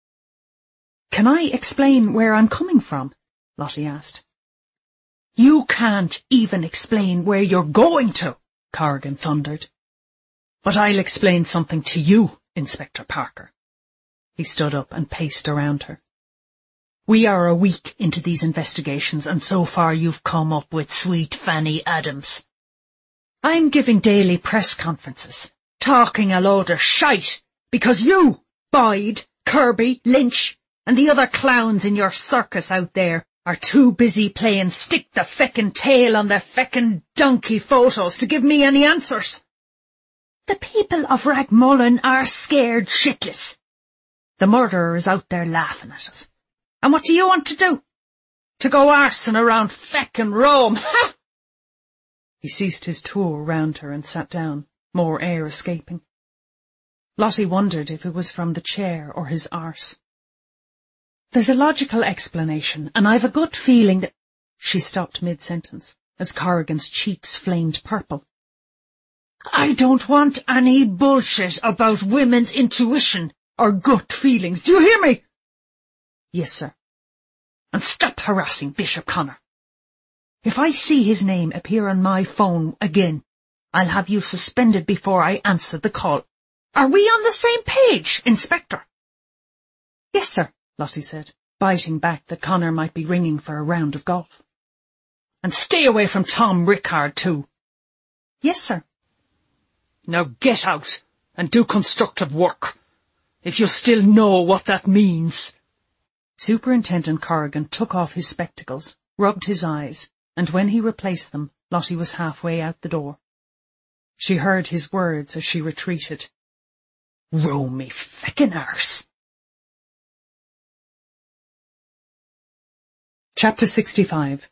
Can I explain where I'm coming from? Lottie asked. You can't even explain where you're going to, Corrigan thundered. But I'll explain something to you, Inspector Parker. He stood up and paced around her. We are a week into these investigations, and so far you've come up with Sweet Fanny Adams. I'm giving daily press conferences, talking a load of shite, because you, Boyd, Kirby, Lynch, and the other clowns in your circus out there are too busy playing stick the feckin' tail on the feckin' donkey photos to give me any answers. The people of Ragmullin are scared shitless. The murderer is out there laughing at us. And what do you want to do? To go arsing around feckin' Rome, ha! He ceased his tour round her and sat down, more air escaping. Lottie wondered if it was from the chair or his arse. There's a logical explanation, and I've a good feeling that... She stopped mid-sentence, as Corrigan's cheeks flamed purple. I don't want any bullshit about women's intuition or gut feelings. Do you hear me? Yes, sir. And stop harassing Bishop Connor. If I see his name appear on my phone again, I'll have you suspended before I answer the call. Are we on the same page, Inspector? Yes, sir, Lottie said, biting back that Connor might be ringing for a round of golf. And stay away from Tom Rickard, too. Yes, sir. Now get out and do constructive work, if you still know what that means. Superintendent Corrigan took off his spectacles, rubbed his eyes, and when he replaced them, Lottie was halfway out the door. She heard his words as she retreated. Row me feckin' arse. Chapter 65.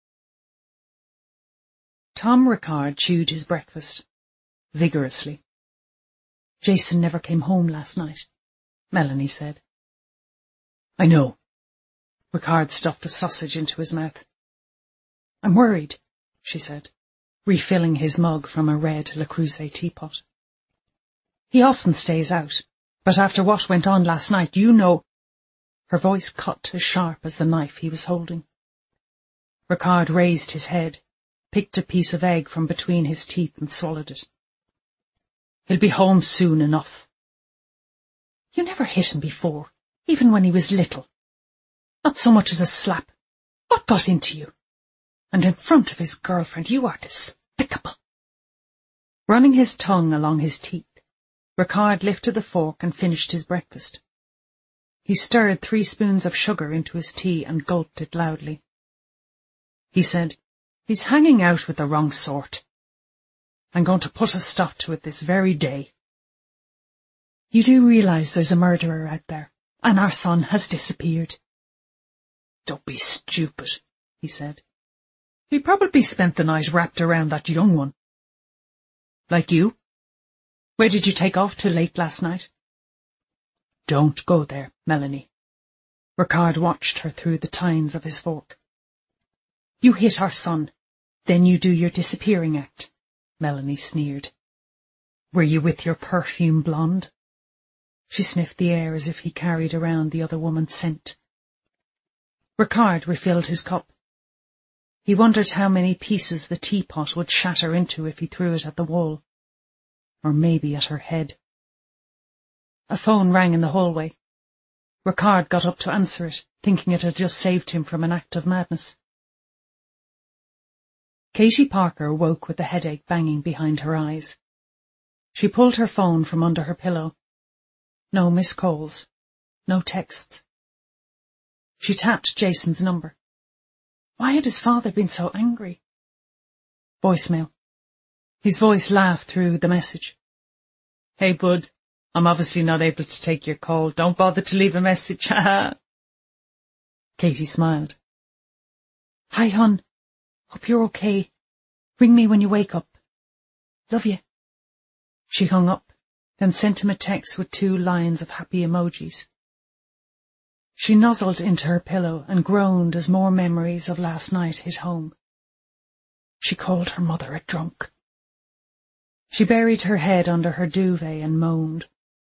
Tom Rickard chewed his breakfast vigorously. Jason never came home last night, Melanie said. I know. Rickard stuffed a sausage into his mouth. I'm worried, she said, refilling his mug from a red Le Creuset teapot. He often stays out, but after what went on last night, you know... Her voice cut as sharp as the knife he was holding. Rickard raised his head, picked a piece of egg from between his teeth and swallowed it. He'll be home soon enough. You never hit him before, even when he was little. Not so much as a slap. What got into you? And in front of his girlfriend, you are despicable. Running his tongue along his teeth, Rickard lifted the fork and finished his breakfast. He stirred 3 spoons of sugar into his tea and gulped it loudly. He said, He's hanging out with the wrong sort. I'm going to put a stop to it this very day. You do realize there's a murderer out there, and our son has disappeared. Don't be stupid, he said. He probably spent the night wrapped around that young one. Like you? Where did you take off till late last night? Don't go there, Melanie. Rickard watched her through the tines of his fork. You hit our son. Then you do your disappearing act, Melanie sneered. Were you with your perfume blonde? She sniffed the air as if he carried around the other woman's scent. Ricard refilled his cup. He wondered how many pieces the teapot would shatter into if he threw it at the wall. Or maybe at her head. A phone rang in the hallway. Ricard got up to answer it, thinking it had just saved him from an act of madness. Katie Parker woke with the headache banging behind her eyes. She pulled her phone from under her pillow. No missed calls. No texts. She tapped Jason's number. Why had his father been so angry? Voicemail. His voice laughed through the message. Hey, bud. I'm obviously not able to take your call. Don't bother to leave a message. Katie smiled. Hi, hon. Hope you're okay. Ring me when you wake up. Love you. She hung up, then sent him a text with 2 lines of happy emojis. She nuzzled into her pillow and groaned as more memories of last night hit home. She called her mother a drunk. She buried her head under her duvet and moaned.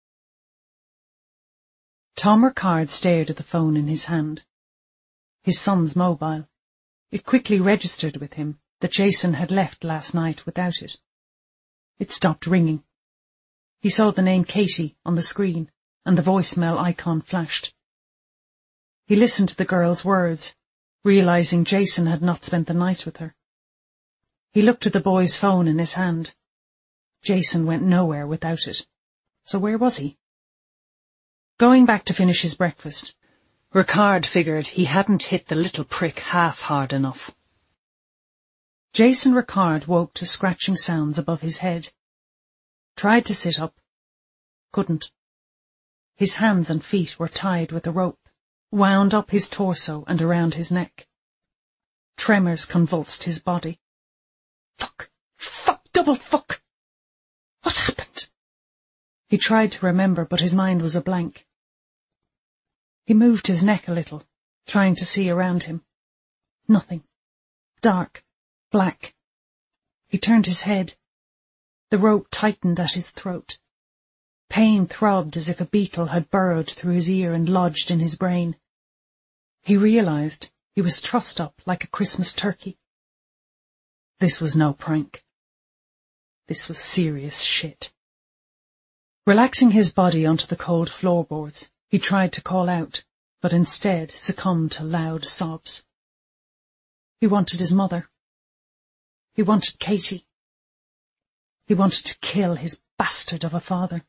Tom Ricard stared at the phone in his hand. His son's mobile. It quickly registered with him that Jason had left last night without it. It stopped ringing. He saw the name Katie on the screen, and the voicemail icon flashed. He listened to the girl's words, realizing Jason had not spent the night with her. He looked at the boy's phone in his hand. Jason went nowhere without it. So where was he? Going back to finish his breakfast, Ricard figured he hadn't hit the little prick half hard enough. Jason Ricard woke to scratching sounds above his head. Tried to sit up. Couldn't. His hands and feet were tied with a rope, wound up his torso and around his neck. Tremors convulsed his body. Fuck! Fuck! Double fuck! What happened? He tried to remember, but his mind was a blank. He moved his neck a little, trying to see around him. Nothing. Dark. Black. He turned his head. The rope tightened at his throat. Pain throbbed as if a beetle had burrowed through his ear and lodged in his brain. He realized he was trussed up like a Christmas turkey. This was no prank. This was serious shit. Relaxing his body onto the cold floorboards, he tried to call out, but instead succumbed to loud sobs. He wanted his mother. He wanted Katie. He wanted to kill his bastard of a father.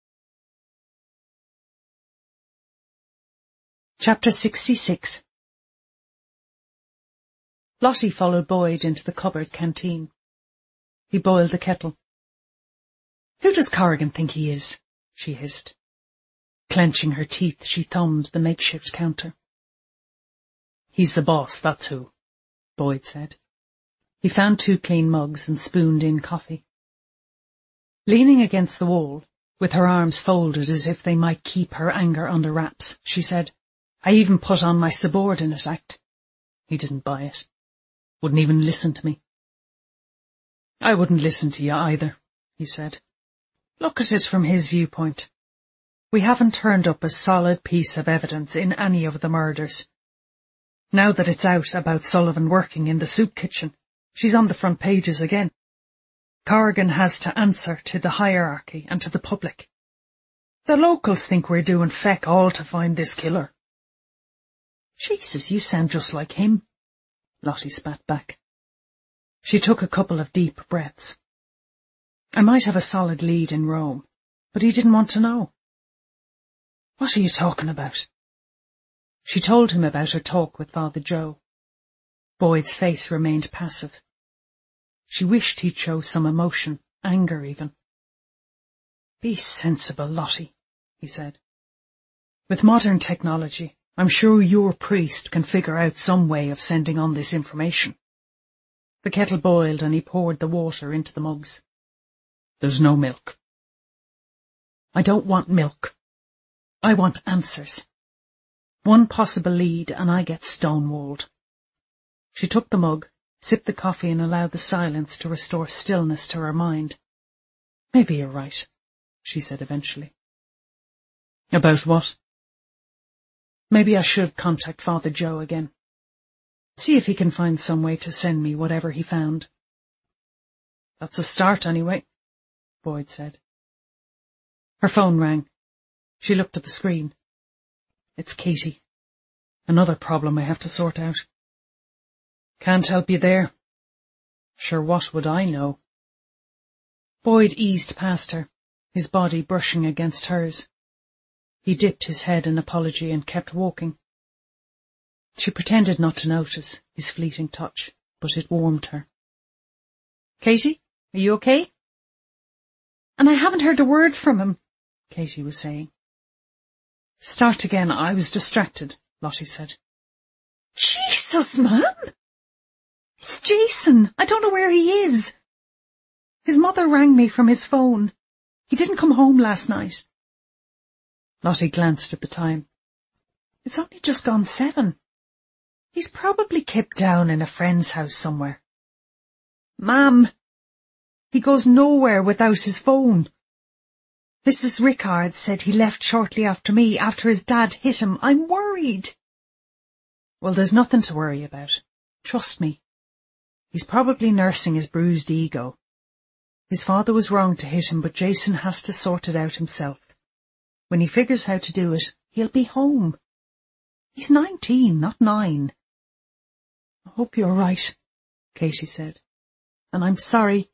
Chapter 66. Lottie followed Boyd into the cupboard canteen. He boiled the kettle. Who does Corrigan think he is? She hissed. Clenching her teeth, she thumbed the makeshift counter. He's the boss, that's who, Boyd said. He found 2 clean mugs and spooned in coffee. Leaning against the wall, with her arms folded as if they might keep her anger under wraps, she said, I even put on my subordinate act. He didn't buy it. Wouldn't even listen to me. I wouldn't listen to you either, he said. Look at it from his viewpoint. We haven't turned up a solid piece of evidence in any of the murders. Now that it's out about Sullivan working in the soup kitchen, she's on the front pages again. Corrigan has to answer to the hierarchy and to the public. The locals think we're doing feck all to find this killer. Jesus, you sound just like him, Lottie spat back. She took a couple of deep breaths. I might have a solid lead in Rome, but he didn't want to know. What are you talking about? She told him about her talk with Father Joe. Boyd's face remained passive. She wished he'd show some emotion, anger even. Be sensible, Lottie, he said. With modern technology, I'm sure your priest can figure out some way of sending on this information. The kettle boiled and he poured the water into the mugs. There's no milk. I don't want milk. I want answers. One possible lead and I get stonewalled. She took the mug, sipped the coffee and allowed the silence to restore stillness to her mind. Maybe you're right, she said eventually. About what? Maybe I should contact Father Joe again. See if he can find some way to send me whatever he found. That's a start anyway, Boyd said. Her phone rang. She looked at the screen. It's Katie. Another problem I have to sort out. Can't help you there. Sure, what would I know? Boyd eased past her, his body brushing against hers. He dipped his head in apology and kept walking. She pretended not to notice his fleeting touch, but it warmed her. Katie, are you okay? And I haven't heard a word from him, Katie was saying. Start again, I was distracted, Lottie said. Jesus, man! It's Jason. I don't know where he is. His mother rang me from his phone. He didn't come home last night. Lottie glanced at the time. It's only just gone 7. He's probably kept down in a friend's house somewhere. Ma'am, he goes nowhere without his phone. Mrs. Rickard said he left shortly after me, after his dad hit him. I'm worried. Well, there's nothing to worry about. Trust me. He's probably nursing his bruised ego. His father was wrong to hit him, but Jason has to sort it out himself. When he figures how to do it, he'll be home. He's 19, not 9. I hope you're right, Katie said. And I'm sorry.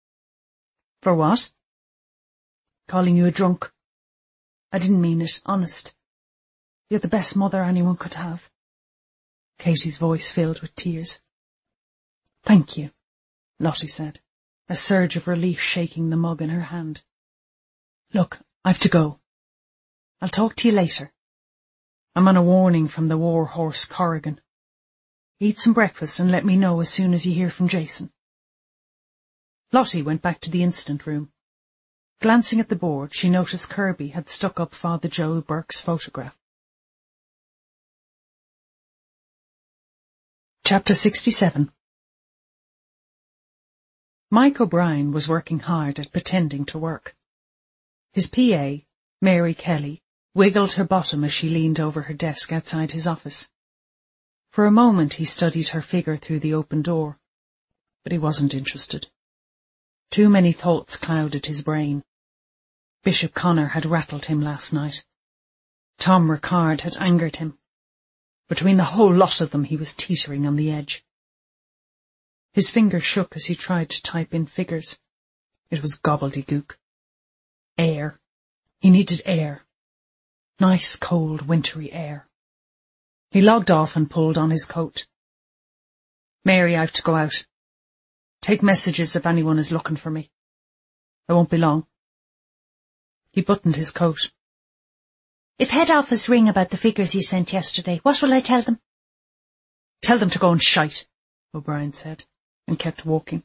For what? Calling you a drunk. I didn't mean it, honest. You're the best mother anyone could have. Katie's voice filled with tears. Thank you, Lottie said, a surge of relief shaking the mug in her hand. Look, I've to go. I'll talk to you later. I'm on a warning from the war horse Corrigan. Eat some breakfast and let me know as soon as you hear from Jason. Lottie went back to the incident room. Glancing at the board, she noticed Kirby had stuck up Father Joe Burke's photograph. Chapter 67. Mike O'Brien was working hard at pretending to work. His PA, Mary Kelly, wiggled her bottom as she leaned over her desk outside his office. For a moment he studied her figure through the open door, but he wasn't interested. Too many thoughts clouded his brain. Bishop Connor had rattled him last night. Tom Rickard had angered him. Between the whole lot of them he was teetering on the edge. His fingers shook as he tried to type in figures. It was gobbledygook. Air. He needed air. Nice, cold, wintry air. He logged off and pulled on his coat. Mary, I've to go out. Take messages if anyone is looking for me. I won't be long. He buttoned his coat. If head office ring about the figures you sent yesterday, what will I tell them? Tell them to go and shite, O'Brien said, and kept walking.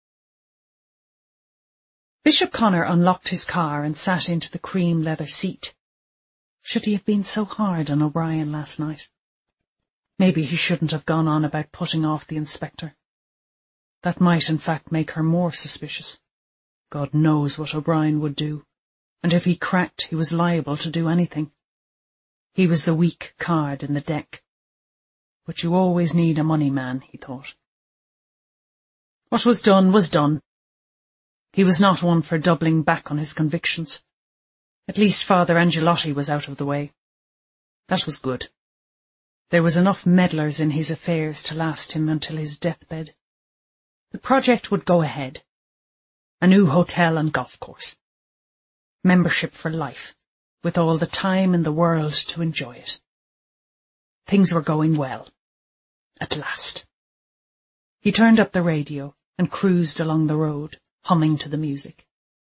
Bishop Connor unlocked his car and sat into the cream leather seat. Should he have been so hard on O'Brien last night? Maybe he shouldn't have gone on about putting off the inspector. That might in fact make her more suspicious. God knows what O'Brien would do, and if he cracked, he was liable to do anything. He was the weak card in the deck. But you always need a money man, he thought. What was done was done. He was not one for doubling back on his convictions. At least Father Angelotti was out of the way. That was good. There was enough meddlers in his affairs to last him until his deathbed. The project would go ahead. A new hotel and golf course. Membership for life, with all the time in the world to enjoy it. Things were going well. At last. He turned up the radio and cruised along the road, humming to the music.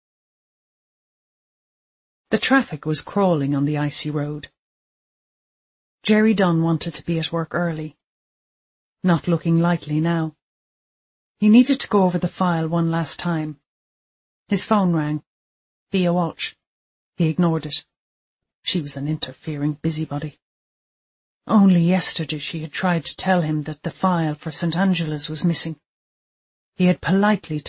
The traffic was crawling on the icy road. Jerry Dunn wanted to be at work early. Not looking likely now. He needed to go over the file one last time. His phone rang. Bea Walsh. He ignored it. She was an interfering busybody. Only yesterday she had tried to tell him that the file for St. Angela's was missing. He had politely